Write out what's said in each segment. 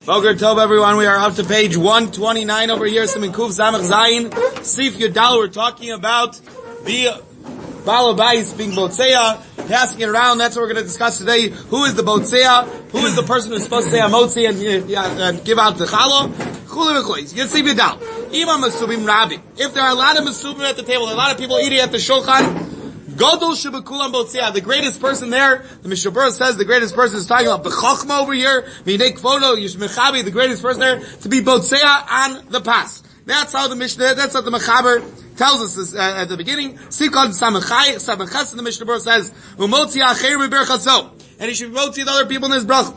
Boker Tov, everyone. We are up to page 129 over here. Siman Kuf Samach Zayin Sif Yudal. We're talking about the Balabais being Botzea, passing it around. That's what we're going to discuss today. Who is the Botzea? Who is the person who's supposed to say Amotzi and give out the Challah? Sif Yudal. Imam Masubim Rabbi. If there are a lot of Masubim at the table, a lot of people eating at the Shulchan, Godol Shebekulam Botzea, the greatest person there, the Mishnah Berurah says the greatest person is talking about the Chachma over here, V'nei Kvodo, Yishmechabi, the greatest person there, to be Botzea on the pass. That's how the Mishnah, that's what the Mechaber tells us this, at the beginning. Sikon Samachas, the Mishnah Berurah says, Umotzi Acher Beberchaso, and he should be Motzi the other people in his bracha.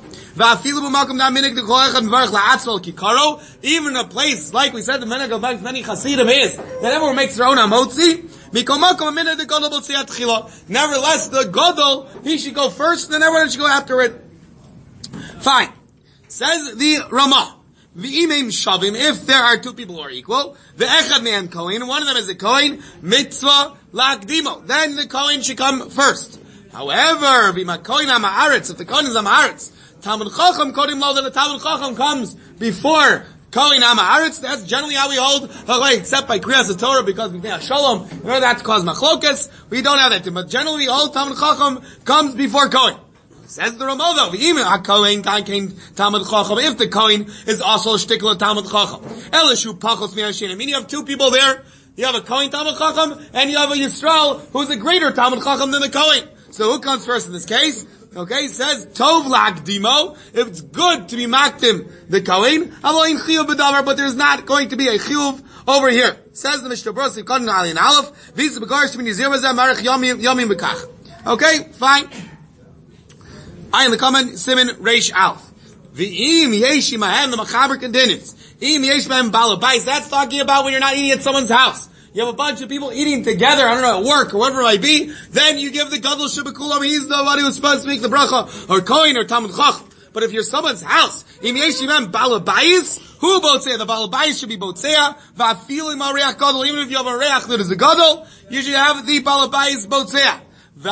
Even a place, like we said, the Menach of many Hasidim is, that everyone makes their own Amotzi. Nevertheless, the Godol, he should go first, then everyone should go after it. Fine. Says the Ramah. If there are two people who are equal, the Echad man Kohen, one of them is a Kohen, mitzvah lakdimo. Then the Kohen should come first. However, if the Kohen is Amaretz, Talmud Chacham Kodim Lo, then the Talmud Chacham comes before Kohen Amaretz. That's generally how we hold, except by Kriyas Torah, because we have Shalom, in order that to cause Machlokas, we don't have that. But generally, all Talmud Chacham comes before Kohen. Says the Ramah though, if the Kohen is also a shtikla Talmud Chacham. Elishu Pachos Mi'ashin. I mean, you have two people there. You have a Kohen Talmud Chacham, and you have a Yisrael, who's a greater Talmud Chacham than the Kohen. So who comes first in this case? Okay, it says, Tov Lakdimo, if it's good to be Makdim, the Kohen, Alo in Chiyuv B'davar, but there's not going to be a Chiyuv over here. Says the Mishnah Berurah, Sikon Ali and Aleph, Visa B'garish Min Yizir V'zeh Marech Yomim B'kach. Okay, fine. I in the comment, Siman Reish Aleph. V'im Yeshi Mahem, the Machaber Kendinitz. Im Yesh Mahem Balabais, that's talking about when you're not eating at someone's house. You have a bunch of people eating together, I don't know, at work or whatever it might be, then you give the Gadol Shebekulam, he's the one who's supposed to make the bracha, or Kohen, or Talmud Chacham. But if you're someone's house, Im Yesh Mahem Balabais, who Botzea? The Balabais should be Botzea, Va'afilim Al-Reach Gadol, even if you have a Reach that is a Gadol, you should have the Balabais Botzea. The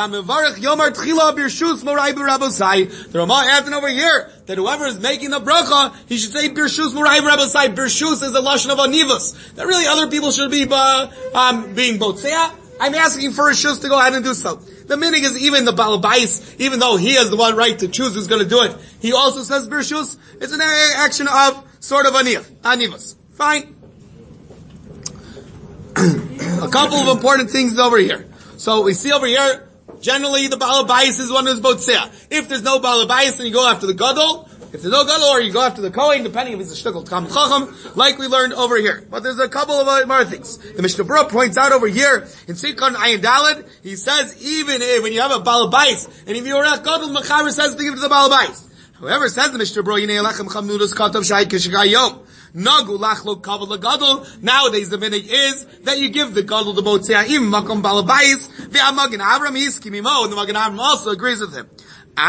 Ramah adds over here that whoever is making the bracha, he should say Birshus Morai B'Rabbosai. Birshus is a lashon of anivus. That really other people should be being botzea. I'm asking for a shus to go ahead and do so. The meaning is even the Balabais, even though he has the one right to choose who's going to do it, he also says Birshus. It's an action of sort of anivus. Fine. A couple of important things over here. So we see over here, generally, the Balabais is one who's Botzea. If there's no Balabais, then you go after the Gadol. If there's no Gadol, or you go after the Kohen, depending if it's a shtukal Talmud Chacham, like we learned over here. But there's a couple of more things. The Mishnah Berurah points out over here, in Sikon Ayin Daled, he says, even if, when you have a Balabais, and if you're a Gadol, Mechaber says to give to the Balabais. However, says the Mishnah Berurah, Yinei Lechem Chamnudus Katav Shai Kishigayom. Nagu lachlo kavod legadol. Nowadays the minhag is that you give the gadol the botzea im makom balabais ve'amagen Avram hiskimimo, and the Magen Avram also agrees with him.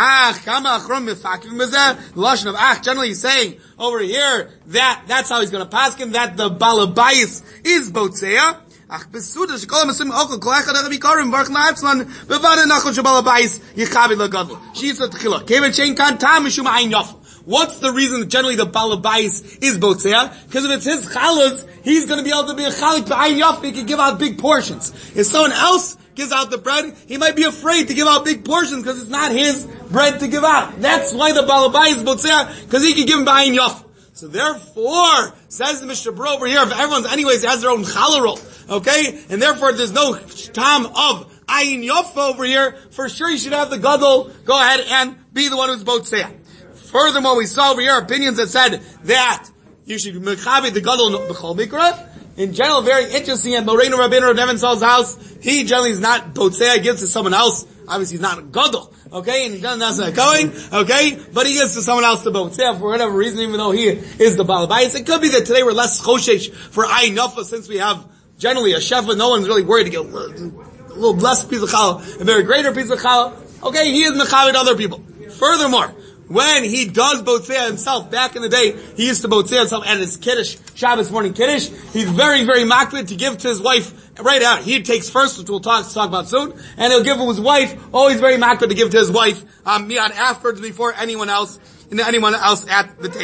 Kama achron mifakim bezeh. The lashon of generally saying over here that that's how he's going to pass him, that the balabais is botzea. Ach besuda shekol masim okol kol echad echad bikarim varch la'atzman bevada nachol shebalabais yichavi legadol. She's a tchila. Kevet shein kan tam mishum ayin yaf. What's the reason that generally the Balabais is Botzea? Because if it's his chalas, he's going to be able to be a chalik b'ayin yaf, he can give out big portions. If someone else gives out the bread, he might be afraid to give out big portions because it's not his bread to give out. That's why the Balabais is Botzea, because he can give him b'ayin yaf. So therefore, says the Mishnah Berurah over here, if everyone's anyways has their own challah roll, okay? And therefore there's no tam of ayin yaf over here, for sure you should have the gadol go ahead and be the one who's Botzea. Furthermore, we saw over here opinions that said that you should mechavi the gadol b'chol mikra. In general, very interesting. At Moreinu Rabbeinu Rav Nevin Sal's house, he generally is not botzea, he gives to someone else. Obviously, he's not a gadol, okay, and he doesn't going, okay, but he gives to someone else the botzea for whatever reason, even though he is the balabais. It could be that today we're less choshesh for ayin yafa since we have generally a chef, but no one's really worried to get a little blessed piece of challah, a very greater piece of challah. Okay, he is mechavid other people. Furthermore, when he does botzea himself, back in the day, he used to botzea himself at his kiddush, Shabbos morning kiddush. He's very, very makbid to give to his wife right out. He takes first, which we'll talk about soon, and he'll give to his wife, always very makbid to give to his wife, miyad afterwards before anyone else at the table.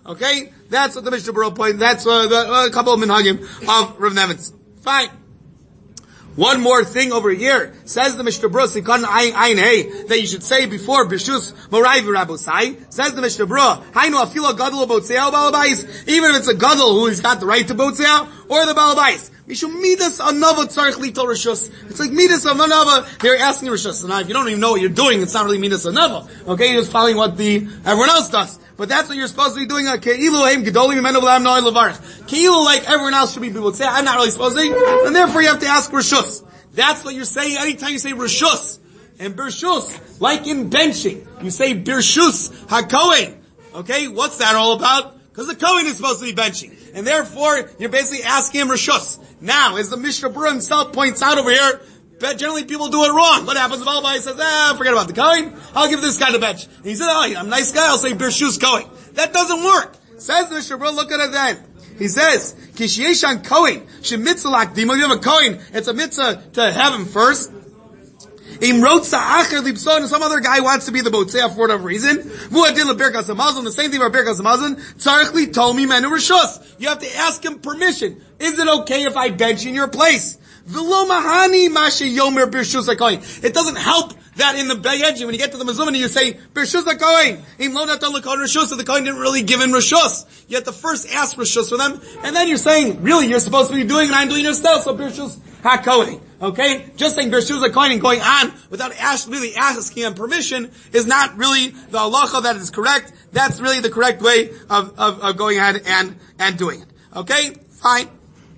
Okay? That's what the Mishnah Berurah point. That's a couple of minhagim of Rav Nevinson. Fine. One more thing over here. Says the Mishnah Berurah, Sikan Ayin Hey, that you should say before Bishus Morai v'Rabosai. Says the Mishnah Berurah, Hainu afilo gadol botzea balabais. Even if it's a gadol who's got the right to botzea, or the balabais. Mishum midas anava tzarich litol rishus. It's like midas anava. They're asking rishus. So now if you don't even know what you're doing, it's not really midas anava. Okay, you're just following what everyone else does. But that's what you're supposed to be doing. Keilu heim gedolim imenu v'lam noy levarich. Keilu like everyone else should be botzea. I'm not really supposed to, and therefore you have to ask rishus. That's what you're saying anytime you say rishus. And birshus, like in benching, you say birshus hakohen. Okay, what's that all about? Because the kohen is supposed to be benching. And therefore, you're basically asking him rishus. Now, as the Mishnah Berurah himself points out over here, generally people do it wrong. What happens if Albai says, forget about the kohen, I'll give this guy the bench. And he said, I'm a nice guy, I'll say birshus kohen. That doesn't work. Says the Mishnah Berurah, look at it then. He says, Kishiyeshan Kohen, Shemitzah Lakdimo, you have a Kohen, it's a mitzvah to have him first. Im Rotza Acher Lipson, and some other guy wants to be the Botzea for whatever reason. Vuadin LeBirkas HaMazon, the same thing about Birkas HaMazon. Tzarech Li Tomi Menu Rishus. You have to ask him permission. Is it okay if I bench in your place? V'lo Mahani Mashe Yomer Birshus HaKohen. It doesn't help that in the Bayedji, when you get to the Mezumah, you say, Birshus HaKohen. Im Lo Natan LeKohen Rishus, so the Kohen didn't really give him Rishus. You have to first ask Rishus for them, and then you're saying, really, you're supposed to be doing, and I'm doing yourself, so Birshus HaKohen. Okay? Just saying Birshus HaKohen and going on without really asking him permission is not really the halacha that is correct. That's really the correct way of going ahead and doing it. Okay? Fine.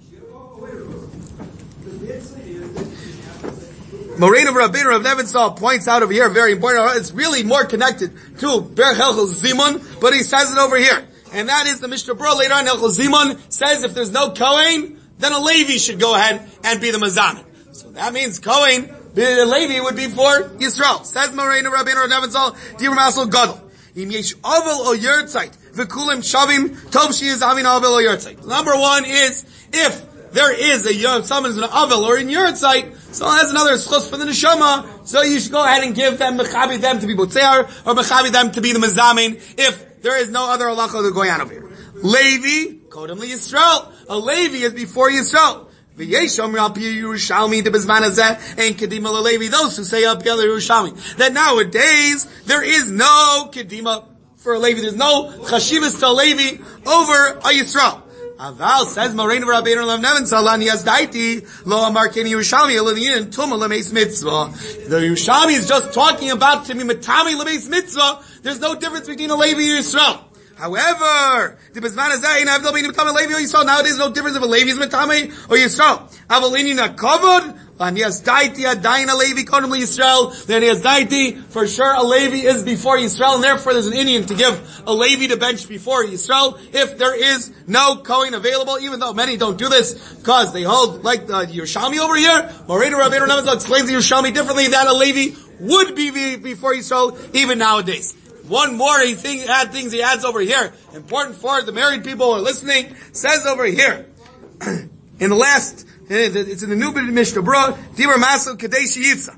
Moreno Rabbeinu Rav Nevinson points out over here, very important, it's really more connected to Ber Helchel Zimun, but he says it over here. And that is the Mishnah Berurah later on, Helchel Zimun says if there's no Kohen, then a Levi should go ahead and be the Mazamin. So that means Kohen, the Levi would be for Yisrael. Says Moreno Rabbeinu Rav Nevinson, Dibur Masel Gadol. Im yesh avel o yurtzeit, v'kulim shavim, tov she is avin avel o yurtzeit. Number one is, if there is someone's an avel or in yurtzeit, so that's another schus for the neshama, so you should go ahead and give them, mechabi them to be botzer, or mechabi them to be the mezamin, if there is no other halacha going on over here. Levi, kodem li Yisrael. A Levi is before Yisrael. V'yeshom Rapi Yerushalmi de bezman hazeh and kedima leLevi. Those who say up Yerushalmi that nowadays there is no kedima for a Levi. There's no chashivas to a Levi over a Yisrael. Aval says Moreno Rabbeinu Rav Nevinson Lan Yazdaiti Lo Amar Keni Yerushalmi Eliniyin Tuma Lemeis Mitzvah. The Yerushalmi is just talking about to be Matami Lemeis Mitzvah. There's no difference between a Levi and Yisrael. However, the Bezman Hazeh and Avdol Bein Matami Levi or Yisrael. Nowadays, no difference if a Levi is Matami or Yisrael. Avalinin HaKavod Lan Yazdaiti Adayin a Levi Kodem Yisrael. Then Yazdaiti, for sure a Levi is before Yisrael, and therefore there's an Indian to give a Levi to bench before Yisrael if there is no Kohen available, even though many don't do this because they hold like the Yerushalmi over here. Moreno Rabbeinu Rav Nevinson explains the Yerushalmi differently, that a Levi would be before Yisrael even nowadays. One more things he adds over here, important for the married people who are listening, says over here, in the last, it's in the new Mishnah Berurah, Dibur Masel Kadesh Yitza.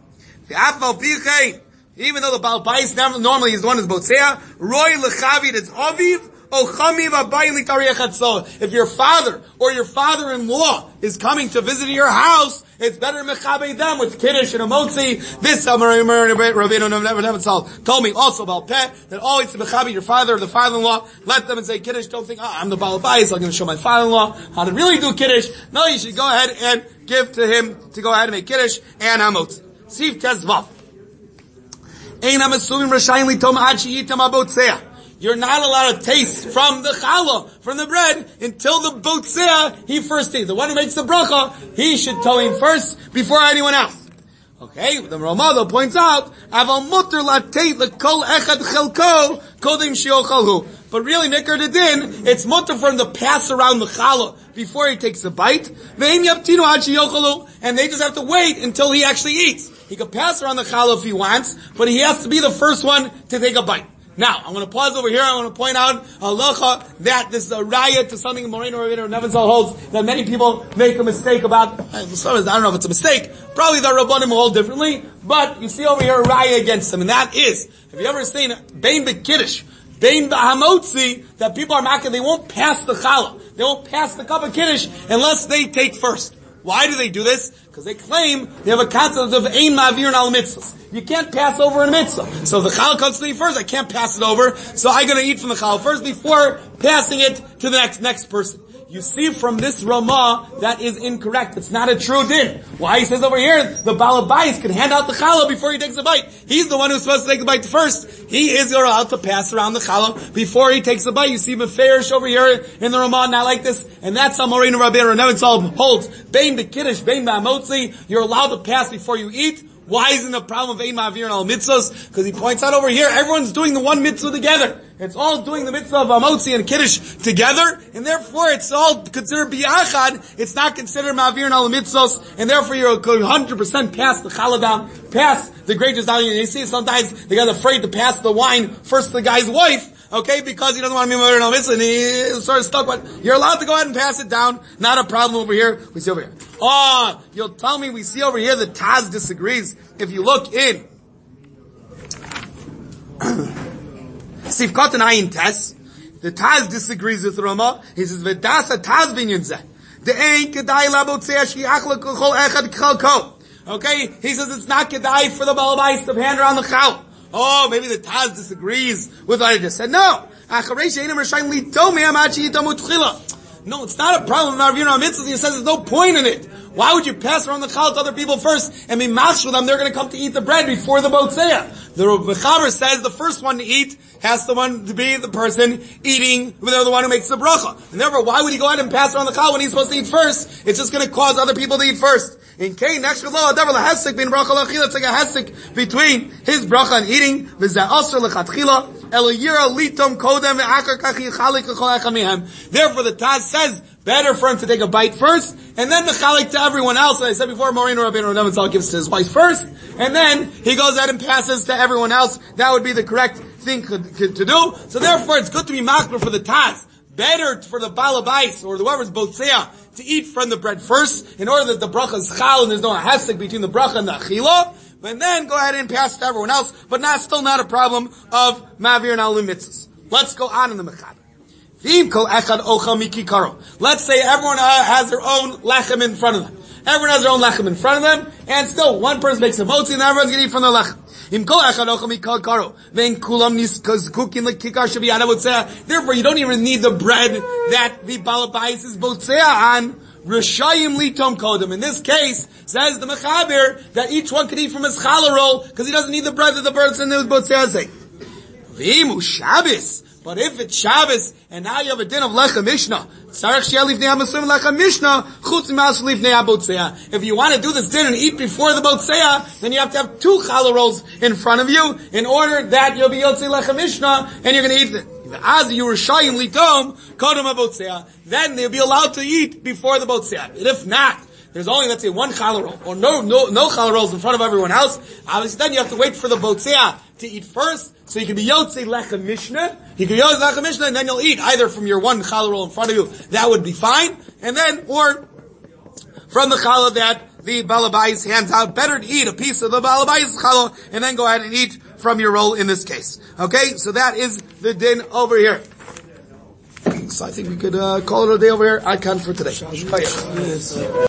Even though the Baal Bais normally is the one who's Botzea, Roy Lechavid, it's Aviv, if your father or your father-in-law is coming to visit your house, it's better mechabe them with kiddush and a motzi. This Rabbeinu told me also about peh that always to mechabe your father or the father-in-law. Let them and say kiddush. Don't think, I'm the Baal Bayis, so I'm going to show my father-in-law how to really do kiddush. No, you should go ahead and give to him to go ahead and make kiddush and hamotzi. Siv tezvav. Ein hamesuvim rashayim litom ad sheyitam abotzeah. You're not allowed to taste from the challah, from the bread, until the botzea, he first tastes. The one who makes the bracha, he should tell him first, before anyone else. Okay, the Ramah points out, Aval mutter lateit lekol echad chelko, kodim shiochalhu. But really, Mikar Dedin, it's mutter for him to pass around the challah before he takes a bite. Ve'im yaptinu ad shiochalhu, and they just have to wait until he actually eats. He can pass around the challah if he wants, but he has to be the first one to take a bite. Now, I'm going to pause over here. I want to point out halacha that this is a raya to something Moreno Rabbeinu Rav Nevinson holds that many people make a mistake about. I don't know if it's a mistake. Probably the Rabbanim hold differently, but you see over here a raya against them, and that is, have you ever seen Bein B'Kiddush? Bein b'hamotzi, that people are making, they won't pass the challah. They won't pass the cup of kiddush unless they take first. Why do they do this? Because they claim they have a concept of ein ma'avirin al mitzvahs. You can't pass over a mitzvah. So the challah comes to me first, I can't pass it over, so I'm gonna eat from the challah first before passing it to the next person. You see from this Ramah, that is incorrect. It's not a true din. Why? He says over here, the Baal Bayis can hand out the challah before he takes a bite. He's the one who's supposed to take the bite first. He is allowed to pass around the challah before he takes a bite. You see Meferish over here in the Ramah, not like this. And that's how Moreno Rabbeinu Nevitzal holds. Bein b'kiddush, bein b'amotzi. You're allowed to pass before you eat. Why isn't the problem of ein ma'avirin al mitzvahs? Because he points out over here, everyone's doing the one mitzvah together. It's all doing the mitzvah of amotzi and kiddush together, and therefore it's all considered biyachad. It's not considered ma'avirin al mitzvahs, and therefore you're 100% pass the challah down, pass the gracious down. You see, sometimes the guy's afraid to pass the wine first to the guy's wife. Okay, because he doesn't want to be murdered on mitzvah, and he's sort of stuck. But you're allowed to go ahead and pass it down. Not a problem over here. We see over here. Oh, you'll tell me we see over here that Taz disagrees. If you look in Sifkat and Ayin Tes, the Taz disagrees with Ramah. He says, "V'dasa Taz binyan zeh. The ein kedai labotzei shiach lekol echad chalko." Okay, he says it's not kedai for the Baal Bayis to hand around the chal. Oh, maybe the Taz disagrees with what I just said. No. No, it's not a problem with Ma'avirin al mitzvahs. He says there's no point in it. Why would you pass around the challah to other people first and be mashal with them? They're going to come to eat the bread before the botzeah. The Mechaber says the first one to eat has to be the person eating, they're the one who makes the bracha. And therefore, why would he go ahead and pass around the challah when he's supposed to eat first? It's just going to cause other people to eat first. In Kain, next to law, devil hesek bin bracha lachila. It's like a hesek between his bracha and eating. V'zeh asr lechatchila. Therefore, the Taz says, better for him to take a bite first, and then the chalik to everyone else. As I said before, Moreno Rabbeinu Nevitzal gives to his wife first, and then he goes ahead and passes to everyone else. That would be the correct thing to do. So therefore, it's good to be makbar for the Taz. Better for the Baal Bayis, or whoever's Botzeah, to eat from the bread first, in order that the bracha is chal, and there's no hesek between the bracha and the achila. And then go ahead and pass to everyone else, but still not a problem of ma'avirin al mitzvahs. Let's go on in the Mechaber. Let's say everyone has their own lechem in front of them. Everyone has their own lechem in front of them, and still one person makes a motzi and everyone's going to eat from their lechem. Therefore, you don't even need the bread that the Baal Bayis is botzeah on. Rishayim litom kodem. In this case, says the Mechaber that each one could eat from his challah roll because he doesn't need the bread that the person is botzeah. V'imu Shabbos. But if it's Shabbos and now you have a din of lechem mishnah, if you want to do this din and eat before the botzeah, then you have to have 2 challah rolls in front of you in order that you'll be yotzei lechem mishnah and you're going to eat it. Then they'll be allowed to eat before the botzeah. And if not, there's only, let's say, 1 challah roll, or no challah rolls in front of everyone else, obviously then you have to wait for the botzeah to eat first, so you can be yotzei lechem mishnah, you can be yotzei lechem mishnah, and then you'll eat either from your 1 challah roll in front of you, that would be fine, and then, or from the challah that the Baal Bayis hands out, better to eat a piece of the Baal Bayis challah, and then go ahead and eat from your roll in this case. Okay, so that is the din over here. So I think we could call it a day over here. I can for today.